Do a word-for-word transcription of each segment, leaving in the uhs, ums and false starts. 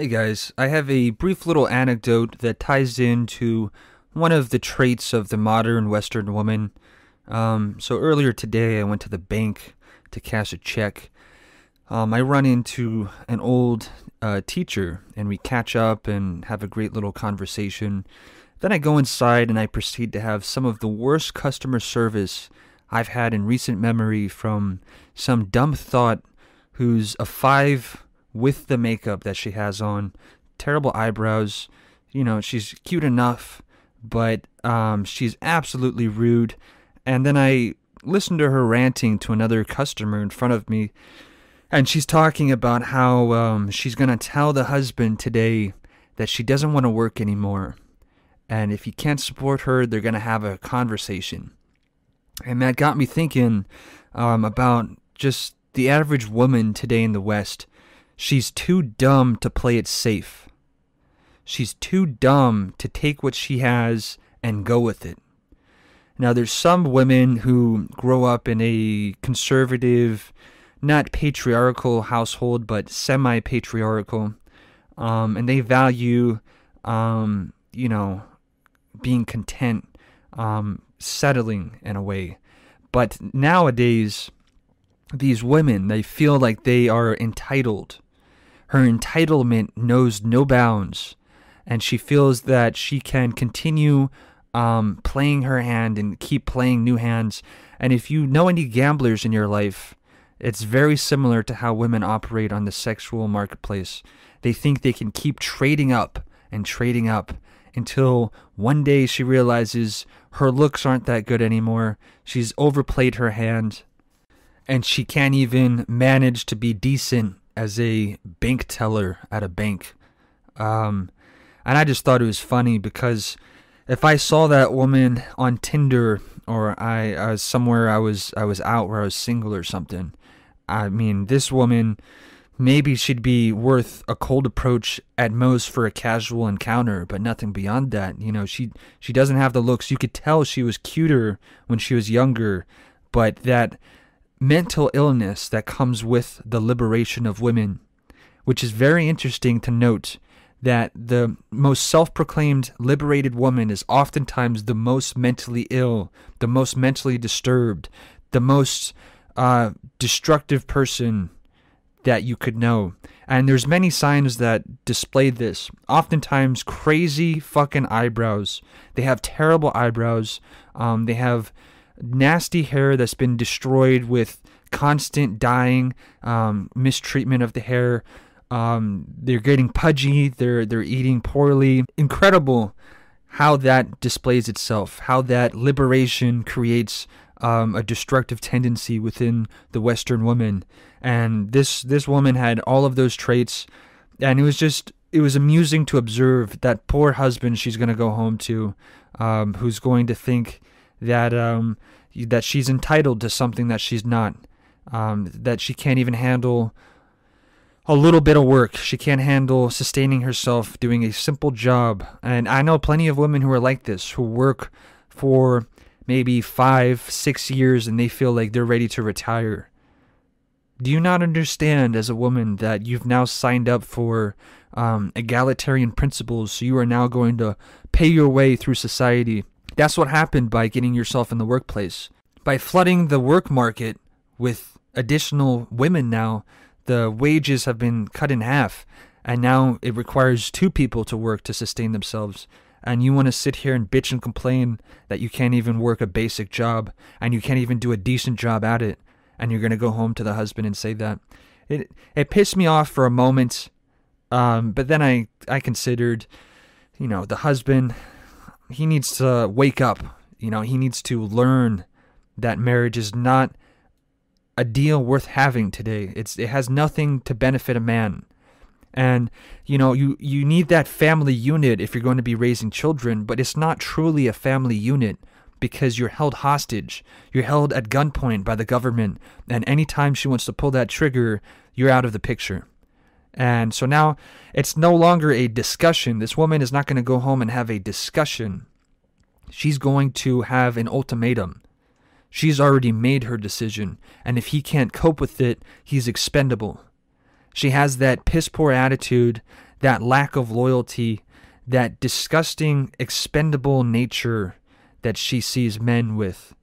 Hey guys, I have a brief little anecdote that ties into one of the traits of the modern Western woman. Um, so earlier today, I went to the bank to cash a check. Um, I run into an old uh, teacher, and we catch up and have a great little conversation. Then I go inside and I proceed to have some of the worst customer service I've had in recent memory from some dumb thought who's a five with the makeup that she has on, terrible eyebrows. You know, she's cute enough, but um, she's absolutely rude. And then I listened to her ranting to another customer in front of me, and she's talking about how um, she's going to tell the husband today that she doesn't want to work anymore. And if he can't support her, they're going to have a conversation. And that got me thinking um, about just the average woman today in the West. She's too dumb to play it safe. She's too dumb to take what she has and go with it. Now, there's some women who grow up in a conservative, not patriarchal household, but semi-patriarchal, um, and they value, um, you know, being content, um, settling in a way. But nowadays, these women, they feel like they are entitled. Her entitlement knows no bounds, and she feels that she can continue um, playing her hand and keep playing new hands. And if you know any gamblers in your life, it's very similar to how women operate on the sexual marketplace. They think they can keep trading up and trading up until one day she realizes her looks aren't that good anymore. She's overplayed her hand, and she can't even manage to be decent as a bank teller at a bank. Um, and I just thought it was funny because if I saw that woman on Tinder, or I, I was somewhere I was I was out where I was single or something, I mean, this woman, maybe she'd be worth a cold approach at most for a casual encounter, but nothing beyond that. You know, she she doesn't have the looks. You could tell she was cuter when she was younger, but that mental illness that comes with the liberation of women, which is very interesting to note that the most self-proclaimed liberated woman is oftentimes the most mentally ill, the most mentally disturbed, the most uh, destructive person that you could know. And there's many signs that display this. Oftentimes crazy fucking eyebrows. They have terrible eyebrows. Um, they have nasty hair that's been destroyed with constant dyeing, um, mistreatment of the hair. Um, they're getting pudgy. They're they're eating poorly. Incredible how that displays itself. How that liberation creates um, a destructive tendency within the Western woman. And this this woman had all of those traits, and it was just it was amusing to observe that poor husband she's going to go home to, um, who's going to think that um, that she's entitled to something that she's not, um, that she can't even handle a little bit of work. She can't handle sustaining herself doing a simple job. And I know plenty of women who are like this, who work for maybe five, six years, and they feel like they're ready to retire. Do you not understand as a woman that you've now signed up for um, egalitarian principles, so you are now going to pay your way through society? That's what happened by getting yourself in the workplace. By flooding the work market with additional women now, the wages have been cut in half, and now it requires two people to work to sustain themselves. And you want to sit here and bitch and complain that you can't even work a basic job, and you can't even do a decent job at it, and you're going to go home to the husband and say that. It it pissed me off for a moment, um, but then I, I considered, you know, the husband, he needs to wake up. You know, he needs to learn that marriage is not a deal worth having today. It's it has nothing to benefit a man. And, you know, you, you need that family unit if you're going to be raising children, but it's not truly a family unit because you're held hostage. You're held at gunpoint by the government, and anytime she wants to pull that trigger, you're out of the picture. And so now it's no longer a discussion. This woman is not going to go home and have a discussion. She's going to have an ultimatum. She's already made her decision, and if he can't cope with it, he's expendable. She has that piss-poor attitude that lack of loyalty, that disgusting, expendable nature that she sees men with.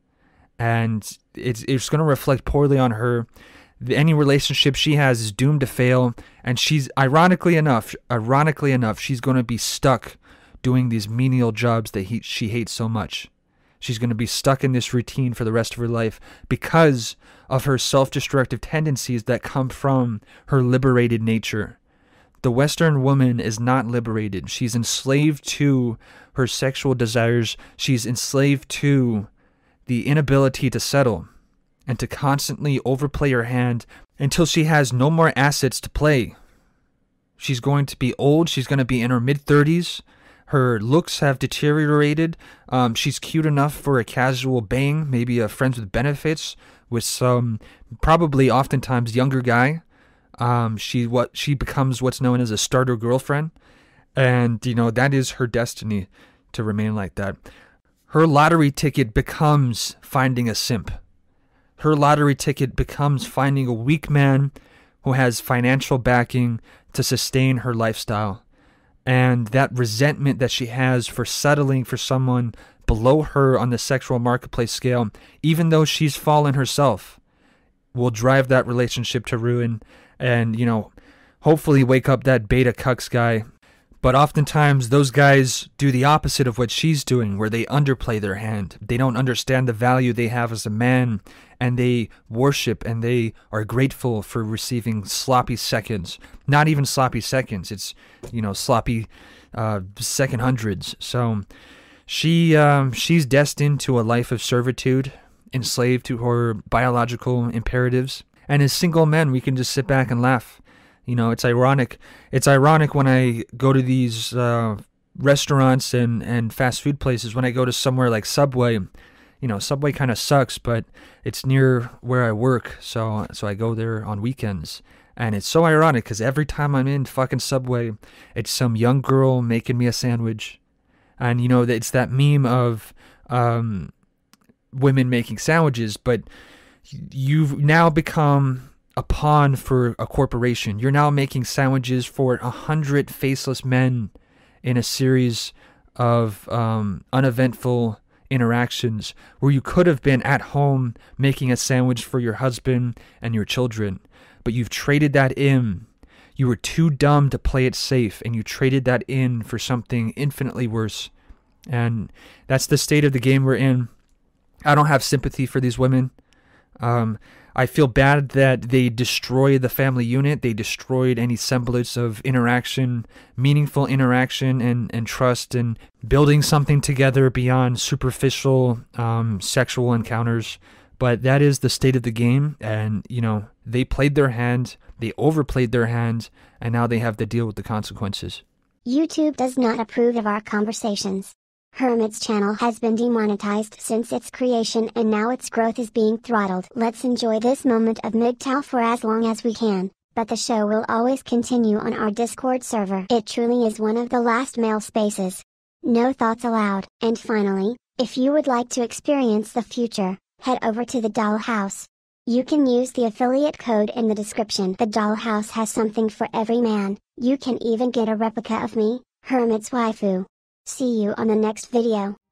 And it's it's going to reflect poorly on her. Any relationship she has is doomed to fail, and she's, ironically enough, ironically enough, she's going to be stuck doing these menial jobs that he, she hates so much. She's going to be stuck in this routine for the rest of her life because of her self-destructive tendencies that come from her liberated nature. The Western woman is not liberated. She's enslaved to her sexual desires. She's enslaved to the inability to settle and to constantly overplay her hand until she has no more assets to play. She's going to be old. She's going to be in her mid-thirties. Her looks have deteriorated. Um, she's cute enough for a casual bang, maybe a friends with benefits with some probably oftentimes younger guy. Um, she what she becomes what's known as a starter girlfriend, and you know that is her destiny to remain like that. Her lottery ticket becomes finding a simp. Her lottery ticket becomes finding a weak man who has financial backing to sustain her lifestyle. And that resentment that she has for settling for someone below her on the sexual marketplace scale, even though she's fallen herself, will drive that relationship to ruin and, you know, hopefully wake up that beta cucks guy. But oftentimes those guys do the opposite of what she's doing, where they underplay their hand. They don't understand the value they have as a man, and they worship and they are grateful for receiving sloppy seconds. Not even sloppy seconds. It's, you know, sloppy uh, second hundreds. So she um, she's destined to a life of servitude, enslaved to her biological imperatives. And as single men, we can just sit back and laugh. You know, it's ironic. It's ironic when I go to these uh, restaurants and, and fast food places, when I go to somewhere like Subway. You know, Subway kind of sucks, but it's near where I work, so so I go there on weekends. And it's so ironic because every time I'm in fucking Subway, it's some young girl making me a sandwich. And, you know, it's that meme of um, women making sandwiches, but you've now become a pawn for a corporation. You're now making sandwiches for a hundred faceless men in a series of um, uneventful interactions where you could have been at home making a sandwich for your husband and your children, but you've traded that in. You were too dumb to play it safe, and you traded that in for something infinitely worse. And that's the state of the game we're in. I don't have sympathy for these women. Um, I feel bad that they destroyed the family unit. They destroyed any semblance of interaction, meaningful interaction and, and trust, and building something together beyond superficial um, sexual encounters. But that is the state of the game. And, you know, they played their hand, they overplayed their hand, and now they have to deal with the consequences. YouTube does not approve of our conversations. Hermit's channel has been demonetized since its creation, and now its growth is being throttled. Let's enjoy this moment of M G T O W for as long as we can, but the show will always continue on our Discord server. It truly is one of the last male spaces. No thoughts allowed. And finally, if you would like to experience the future, head over to the Dollhouse. You can use the affiliate code in the description. The Dollhouse has something for every man. You can even get a replica of me, Hermit's waifu. See you on the next video.